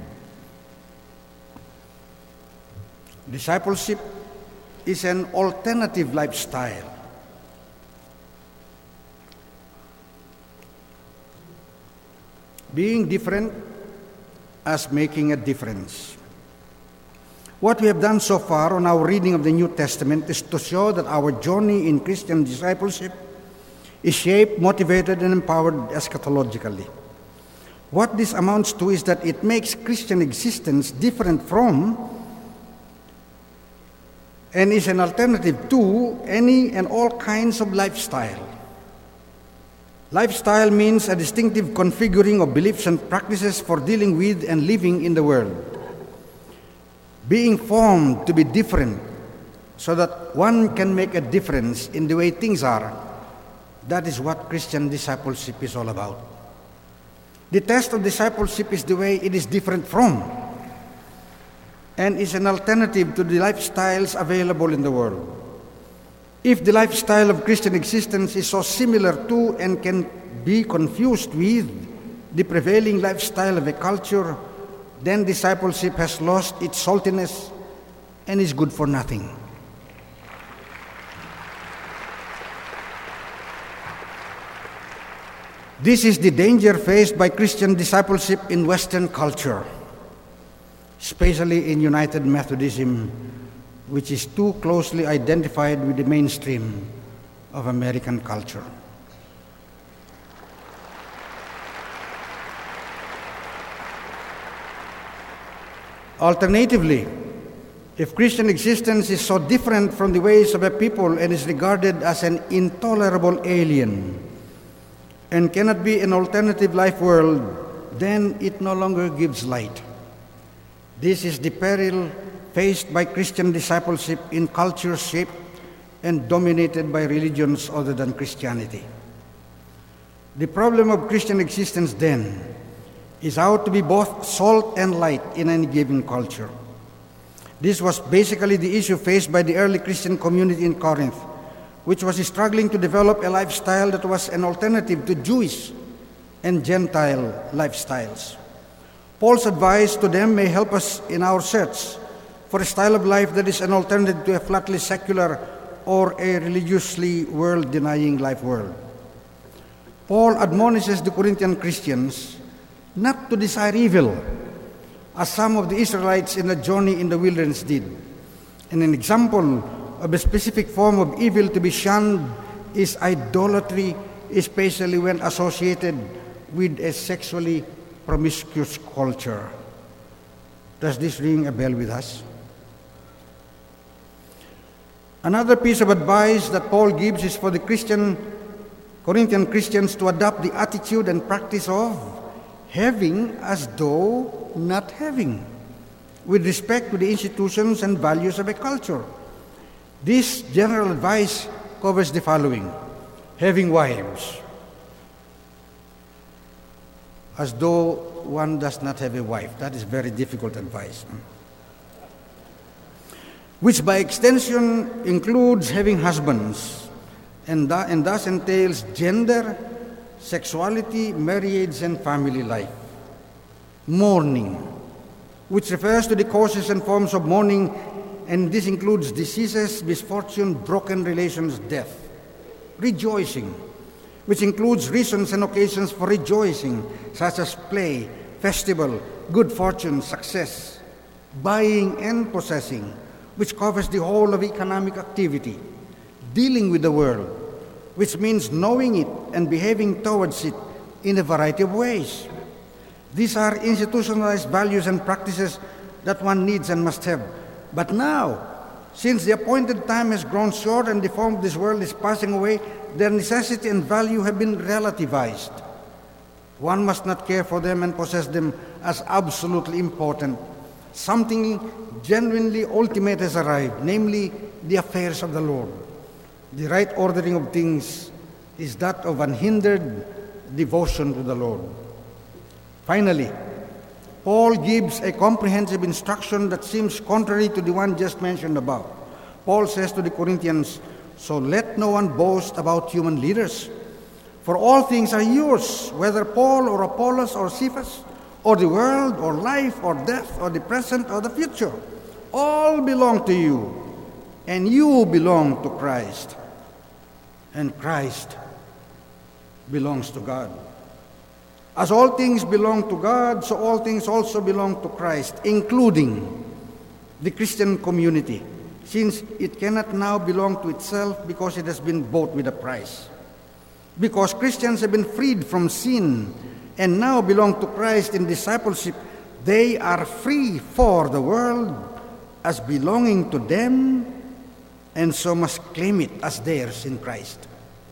[SPEAKER 1] Discipleship is an alternative lifestyle. Being different as making a difference. What we have done so far on our reading of the New Testament is to show that our journey in Christian discipleship is shaped, motivated, and empowered eschatologically. What this amounts to is that it makes Christian existence different from and is an alternative to any and all kinds of lifestyle. Lifestyle means a distinctive configuring of beliefs and practices for dealing with and living in the world. Being formed to be different so that one can make a difference in the way things are, that is what Christian discipleship is all about. The test of discipleship is the way it is different from and is an alternative to the lifestyles available in the world. If the lifestyle of Christian existence is so similar to and can be confused with the prevailing lifestyle of a culture, then discipleship has lost its saltiness and is good for nothing. This is the danger faced by Christian discipleship in Western culture, especially in United Methodism, which is too closely identified with the mainstream of American culture. Alternatively, if Christian existence is so different from the ways of a people and is regarded as an intolerable alien and cannot be an alternative life world, then it no longer gives light. This is the peril faced by Christian discipleship in cultures shaped and dominated by religions other than Christianity. The problem of Christian existence, then, is how to be both salt and light in any given culture. This was basically the issue faced by the early Christian community in Corinth, which was struggling to develop a lifestyle that was an alternative to Jewish and Gentile lifestyles. Paul's advice to them may help us in our search for a style of life that is an alternative to a flatly secular or a religiously world-denying life world. Paul admonishes the Corinthian Christians not to desire evil, as some of the Israelites in the journey in the wilderness did. And an example of a specific form of evil to be shunned is idolatry, especially when associated with a sexually promiscuous culture. Does this ring a bell with us? Another piece of advice that Paul gives is for the Corinthian Christians to adopt the attitude and practice of having as though not having, with respect to the institutions and values of a culture. This general advice covers the following: having wives, as though one does not have a wife. That is very difficult advice. which by extension includes having husbands, and thus entails gender, sexuality, marriage, and family life. Mourning, which refers to the causes and forms of mourning, and this includes diseases, misfortune, broken relations, death. Rejoicing, which includes reasons and occasions for rejoicing, such as play, festival, good fortune, success. Buying and possessing, which covers the whole of economic activity. Dealing with the world, which means knowing it and behaving towards it in a variety of ways. These are institutionalized values and practices that one needs and must have. But now, since the appointed time has grown short and the form of this world is passing away, their necessity and value have been relativized. One must not care for them and possess them as absolutely important. Something genuinely ultimate has arrived, namely the affairs of the Lord. The right ordering of things is that of unhindered devotion to the Lord. Finally, Paul gives a comprehensive instruction that seems contrary to the one just mentioned above. Paul says to the Corinthians, "So let no one boast about human leaders, for all things are yours, whether Paul or Apollos or Cephas, or the world or life or death or the present or the future. All belong to you, and you belong to Christ, and Christ belongs to God. As all things belong to God, so all things also belong to Christ, including the Christian community, since it cannot now belong to itself because it has been bought with a price. Because Christians have been freed from sin and now belong to Christ in discipleship, they are free for the world as belonging to them, and so must claim it as theirs in Christ.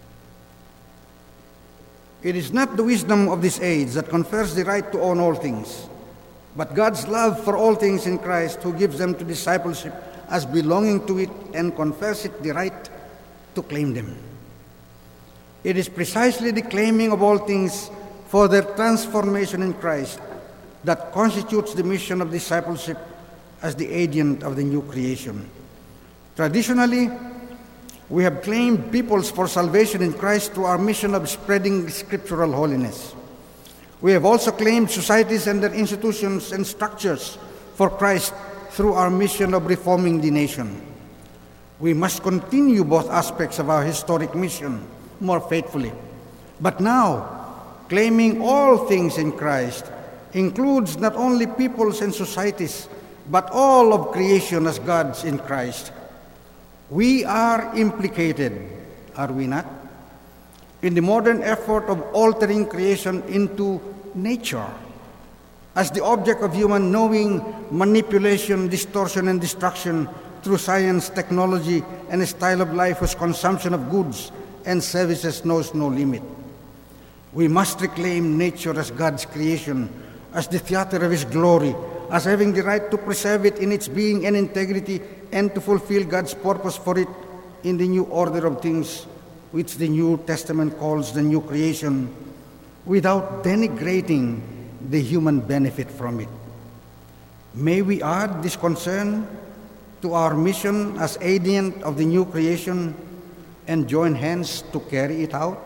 [SPEAKER 1] It is not the wisdom of this age that confers the right to own all things, but God's love for all things in Christ, who gives them to discipleship as belonging to it and confers it the right to claim them. It is precisely the claiming of all things for their transformation in Christ that constitutes the mission of discipleship as the agent of the new creation. Traditionally, we have claimed peoples for salvation in Christ through our mission of spreading scriptural holiness. We have also claimed societies and their institutions and structures for Christ through our mission of reforming the nation. We must continue both aspects of our historic mission more faithfully. But now, claiming all things in Christ includes not only peoples and societies, but all of creation as God's in Christ. We are implicated, are we not, in the modern effort of altering creation into nature as the object of human knowing, manipulation, distortion, and destruction through science, technology, and a style of life whose consumption of goods and services knows no limit. We must reclaim nature as God's creation, as the theater of His glory, as having the right to preserve it in its being and integrity, and to fulfill God's purpose for it in the new order of things, which the New Testament calls the new creation, without denigrating the human benefit from it. May we add this concern to our mission as agent of the new creation and join hands to carry it out?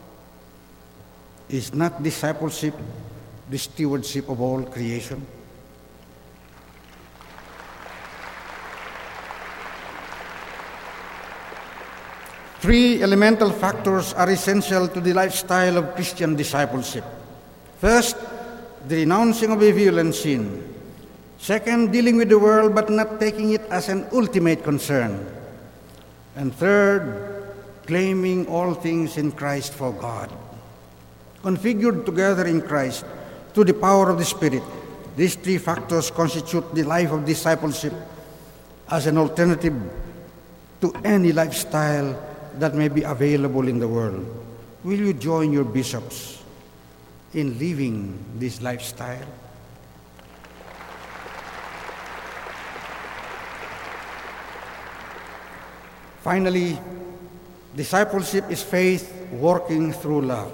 [SPEAKER 1] Is not discipleship the stewardship of all creation? Three elemental factors are essential to the lifestyle of Christian discipleship. First, the renouncing of evil and sin. Second, dealing with the world but not taking it as an ultimate concern. And third, claiming all things in Christ for God. Configured together in Christ through the power of the Spirit, these three factors constitute the life of discipleship as an alternative to any lifestyle that may be available in the world. Will you join your bishops in living this lifestyle? Finally, discipleship is faith working through love.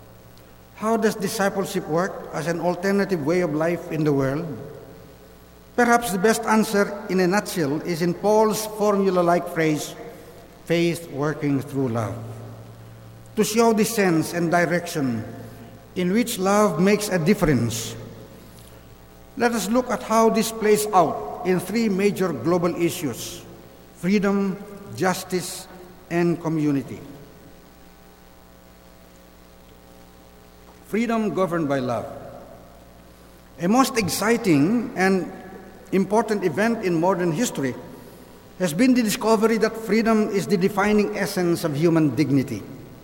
[SPEAKER 1] How does discipleship work as an alternative way of life in the world? Perhaps the best answer in a nutshell is in Paul's formula-like phrase, faith working through love. To show the sense and direction in which love makes a difference, let us look at how this plays out in three major global issues: freedom, justice, and community. Freedom governed by love. A most exciting and important event in modern history has been the discovery that freedom is the defining essence of human dignity.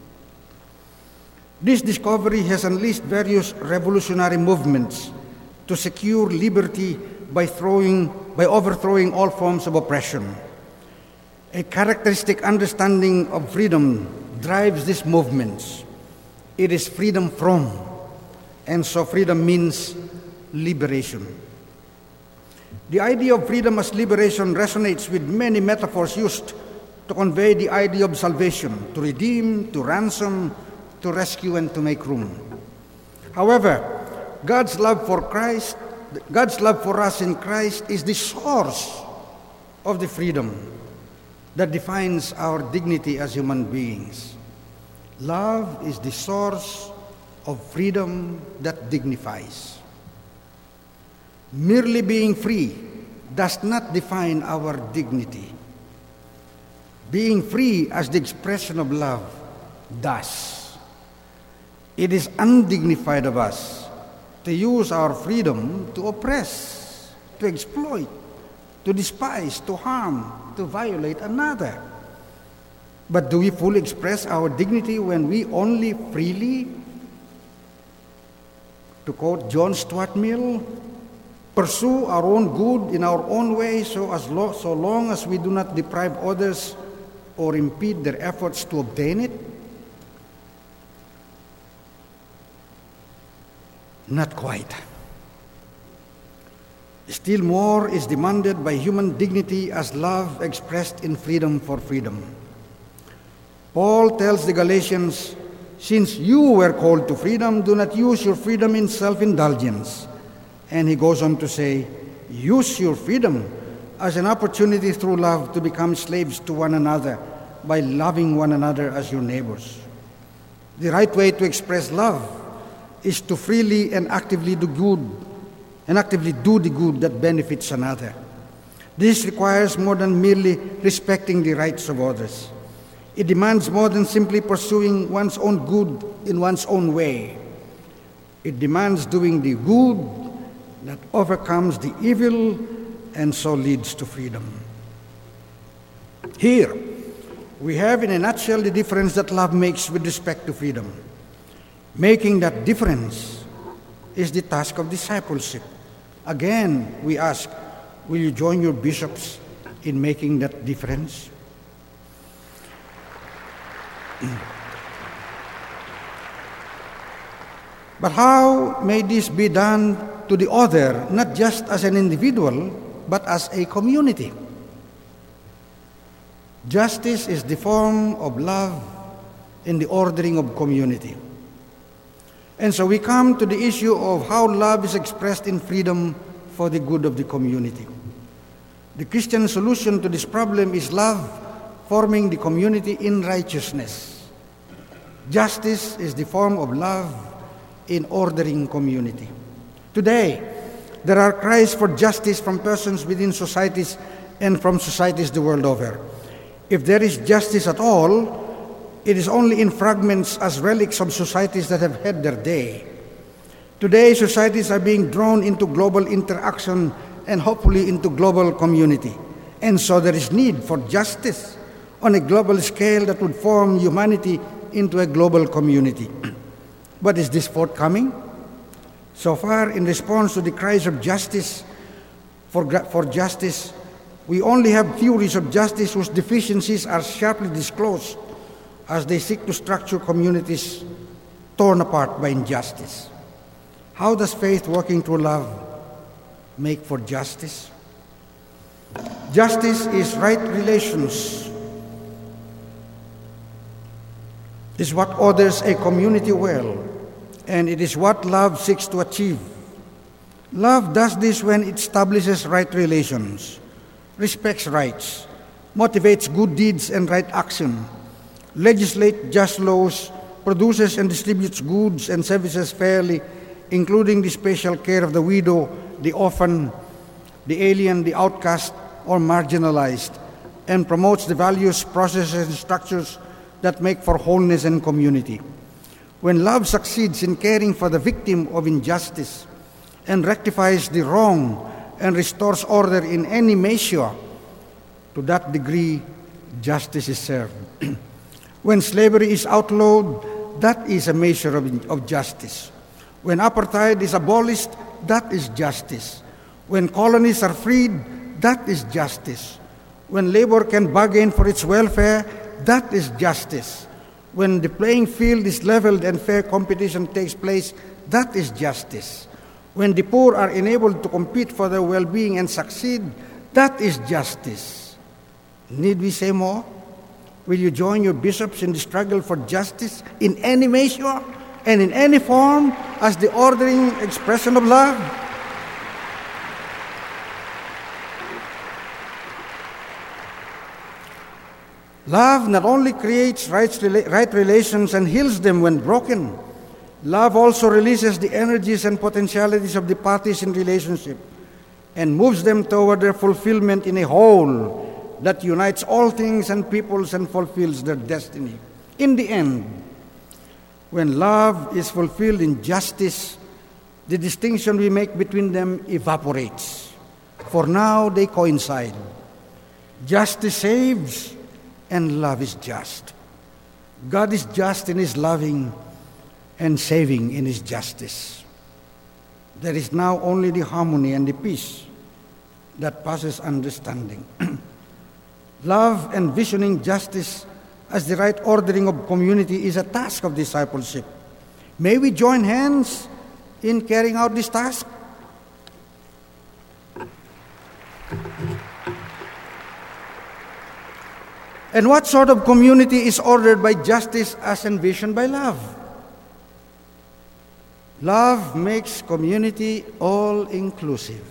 [SPEAKER 1] This discovery has unleashed various revolutionary movements to secure liberty by overthrowing all forms of oppression. A characteristic understanding of freedom drives these movements. It is freedom from, and so freedom means liberation. The idea of freedom as liberation resonates with many metaphors used to convey the idea of salvation, to redeem, to ransom, to rescue, and to make room. However, God's love for us in Christ is the source of the freedom that defines our dignity as human beings. Love is the source of freedom that dignifies. Merely being free does not define our dignity. Being free as the expression of love does. It is undignified of us to use our freedom to oppress, to exploit, to despise, to harm, to violate another. But do we fully express our dignity when we only freely, to quote John Stuart Mill, pursue our own good in our own way so long as we do not deprive others or impede their efforts to obtain it? Not quite. Still more is demanded by human dignity as love expressed in freedom for freedom. Paul tells the Galatians, "Since you were called to freedom, do not use your freedom in self-indulgence." And he goes on to say, "Use your freedom as an opportunity through love to become slaves to one another by loving one another as your neighbors." The right way to express love is to freely and actively do the good that benefits another. This requires more than merely respecting the rights of others. It demands more than simply pursuing one's own good in one's own way. It demands doing the good that overcomes the evil and so leads to freedom. Here, we have in a nutshell the difference that love makes with respect to freedom. Making that difference is the task of discipleship. Again, we ask, will you join your bishops in making that difference? But how may this be done to the other, not just as an individual, but as a community? Justice is the form of love in the ordering of community. And so we come to the issue of how love is expressed in freedom for the good of the community. The Christian solution to this problem is love forming the community in righteousness. Justice is the form of love in ordering community. Today, there are cries for justice from persons within societies and from societies the world over. If there is justice at all, it is only in fragments as relics of societies that have had their day. Today, societies are being drawn into global interaction and hopefully into global community. And so there is need for justice on a global scale that would form humanity into a global community. But is this forthcoming? So far, in response to the cries of justice, for justice, we only have theories of justice whose deficiencies are sharply disclosed as they seek to structure communities torn apart by injustice. How does faith working through love make for justice? Justice is right relations, is what orders a community well, and it is what love seeks to achieve. Love does this when it establishes right relations, respects rights, motivates good deeds and right action, legislates just laws, produces and distributes goods and services fairly, including the special care of the widow, the orphan, the alien, the outcast, or marginalized, and promotes the values, processes, and structures that make for wholeness and community. When love succeeds in caring for the victim of injustice and rectifies the wrong and restores order in any measure, to that degree, justice is served. When slavery is outlawed, that is a measure of justice. When apartheid is abolished, that is justice. When colonies are freed, that is justice. When labor can bargain for its welfare, that is justice. When the playing field is leveled and fair competition takes place, that is justice. When the poor are enabled to compete for their well-being and succeed, that is justice. Need we say more? Will you join your bishops in the struggle for justice in any measure and in any form as the ordering expression of love? Love not only creates right relations and heals them when broken, love also releases the energies and potentialities of the parties in relationship and moves them toward their fulfillment in a whole that unites all things and peoples and fulfills their destiny. In the end, when love is fulfilled in justice, the distinction we make between them evaporates. For now, they coincide. Justice saves, and love is just. God is just in His loving and saving in His justice. There is now only the harmony and the peace that passes understanding. Love and visioning justice as the right ordering of community is a task of discipleship. May we join hands in carrying out this task? And what sort of community is ordered by justice as envisioned by love? Love makes community all-inclusive.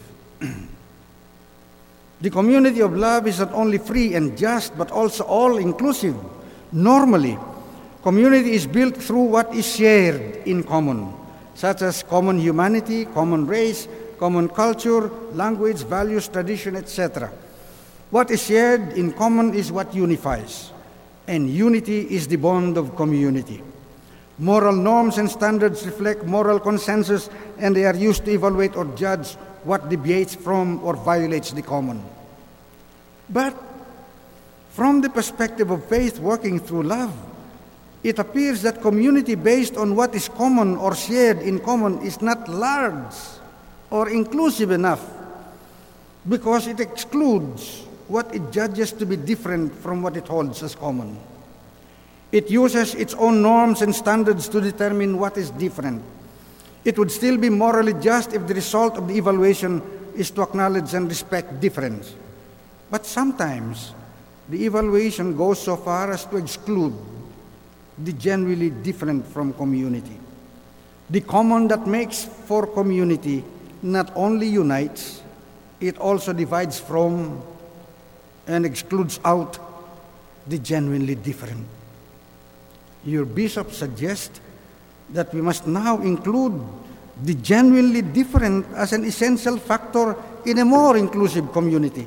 [SPEAKER 1] The community of love is not only free and just, but also all-inclusive. Normally, community is built through what is shared in common, such as common humanity, common race, common culture, language, values, tradition, etc. What is shared in common is what unifies, and unity is the bond of community. Moral norms and standards reflect moral consensus, and they are used to evaluate or judge what deviates from or violates the common. But from the perspective of faith working through love, it appears that community based on what is common or shared in common is not large or inclusive enough because it excludes what it judges to be different from what it holds as common. It uses its own norms and standards to determine what is different. It would still be morally just if the result of the evaluation is to acknowledge and respect difference. But sometimes, the evaluation goes so far as to exclude the genuinely different from community. The common that makes for community not only unites, it also divides from and excludes out the genuinely different. Your bishop suggests that we must now include the genuinely different as an essential factor in a more inclusive community.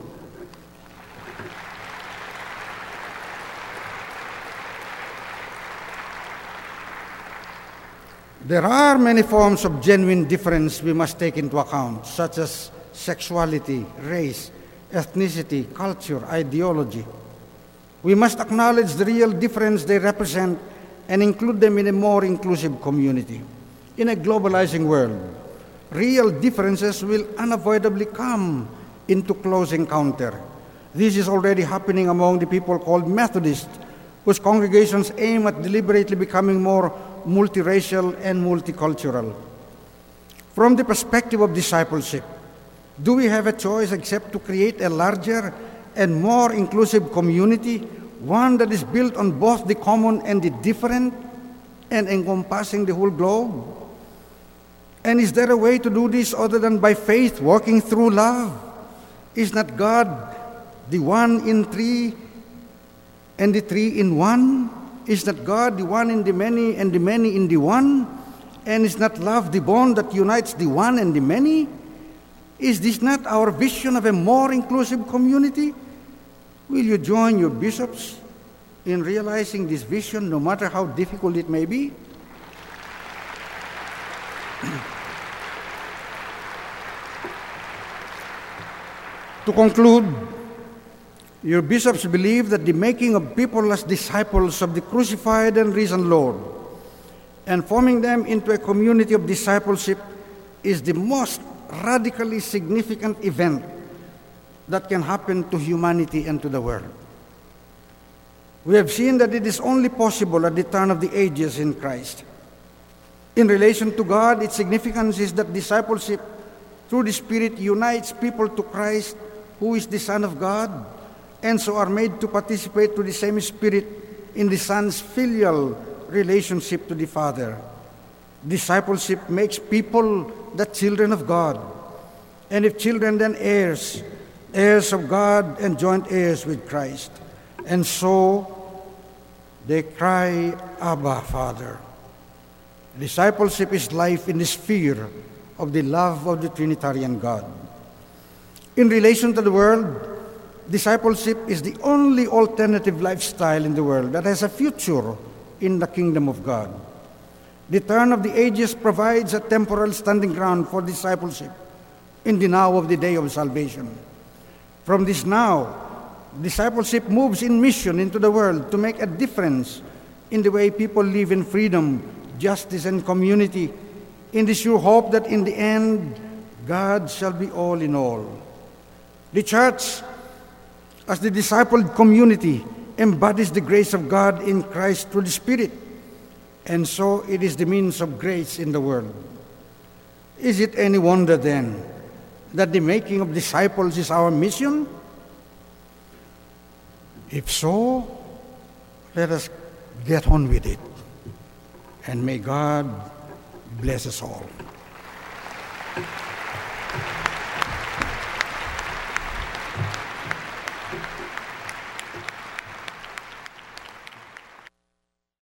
[SPEAKER 1] There are many forms of genuine difference we must take into account, such as sexuality, race, ethnicity, culture, ideology. We must acknowledge the real difference they represent and include them in a more inclusive community. In a globalizing world, real differences will unavoidably come into close encounter. This is already happening among the people called Methodists, whose congregations aim at deliberately becoming more multiracial and multicultural. From the perspective of discipleship, do we have a choice except to create a larger and more inclusive community, one that is built on both the common and the different, and encompassing the whole globe? And is there a way to do this other than by faith, walking through love? Is not God the one in three and the three in one? Is not God the one in the many and the many in the one? And is not love the bond that unites the one and the many? Is this not our vision of a more inclusive community? Will you join your bishops in realizing this vision, no matter how difficult it may be? To conclude, your bishops believe that the making of people as disciples of the crucified and risen Lord and forming them into a community of discipleship is the most radically significant event that can happen to humanity and to the world. We have seen that it is only possible at the turn of the ages in Christ. In relation to God, its significance is that discipleship through the Spirit unites people to Christ, who is the Son of God, and so are made to participate to the same Spirit in the Son's filial relationship to the Father. Discipleship makes people the children of God, and if children, then heirs, heirs of God and joint heirs with Christ. And so they cry, Abba, Father. Discipleship is life in the sphere of the love of the Trinitarian God. In relation to the world, discipleship is the only alternative lifestyle in the world that has a future in the kingdom of God. The turn of the ages provides a temporal standing ground for discipleship in the now of the day of salvation. From this now, discipleship moves in mission into the world to make a difference in the way people live in freedom, justice, and community, in the sure hope that in the end, God shall be all in all. The church, as the discipled community, embodies the grace of God in Christ through the Spirit, and so it is the means of grace in the world. Is it any wonder then that the making of disciples is our mission? If so, let us get on with it, and may God bless us all.